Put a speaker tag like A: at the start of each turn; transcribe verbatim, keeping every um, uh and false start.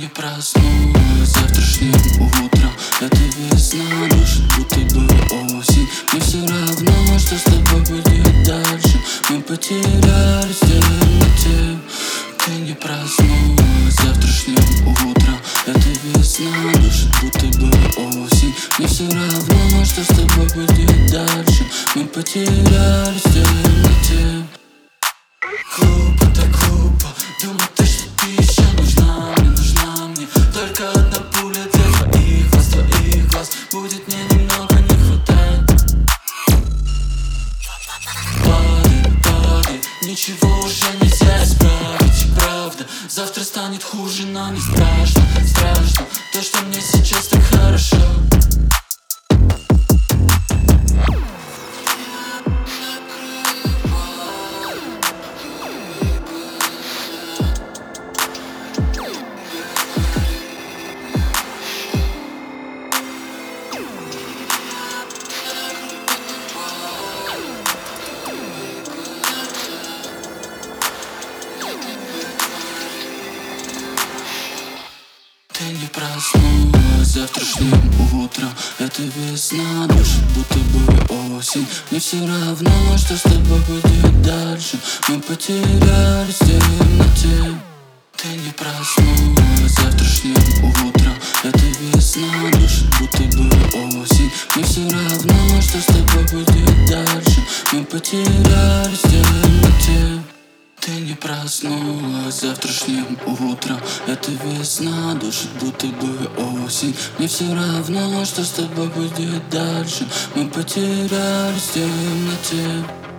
A: не проснулась завтрашним утром. Это весна, дышит будто бы осень. Мне все равно, что с тобой будет дальше. Мы потерялись в темноте. Ты не проснулась завтрашним утром. Это весна, дышит будто бы осень. Мне все равно, что с тобой будет дальше. Мы потерялись в темноте. Глупо, так глупо думать, то, что ты еще нужна мне, нужна мне. Только одна пуля для твоих глаз, твоих глаз будет мне немного не хватать. Падай, падай, ничего уже нельзя исправить, правда. Завтра станет хуже, но не страшно, страшно то, что мне сейчас так хорошо. Ты не проснулась завтрашним утром. Это весна, дышит будто бы осень. Мне все равно, что с тобой будет дальше. Мы потерялись в темноте. Ты не проснулась завтрашним утром. Это весна, дышит будто бы осень. Мне все равно, что с тобой будет дальше. Мы потерялись в темноте. Ты не проснулась завтрашним утром. Это весна, дышит будто бы осень. Мне все равно, что с тобой будет дальше. Мы потерялись в темноте.